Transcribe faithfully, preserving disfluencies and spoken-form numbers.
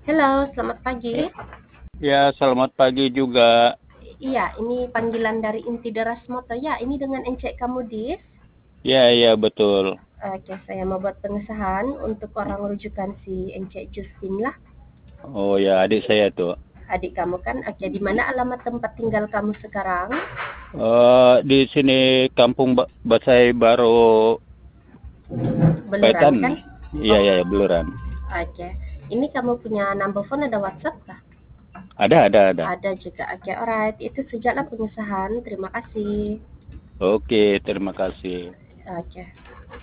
Halo, selamat pagi. Ya, selamat pagi juga. Iya, ini panggilan dari Inti Deras Moto. Ya, ini dengan encik kamu, Dis. Ya, ya, betul. Oke, saya mau buat pengesahan untuk orang rujukan si encik Justin lah. Oh ya, adik saya tuh. Adik kamu kan? Oke, di mana alamat tempat tinggal kamu sekarang? Eh di sini Kampung Ba- Basai Baru Beluran Paitan. kan? Iya, Oh, iya, ya, Beluran. oke. Ini kamu punya number phone, ada WhatsApp kah? Ada, ada, ada. Ada juga. Oke, alright. Itu sejaklah pengesahan. Terima kasih. Oke, terima kasih. Oke.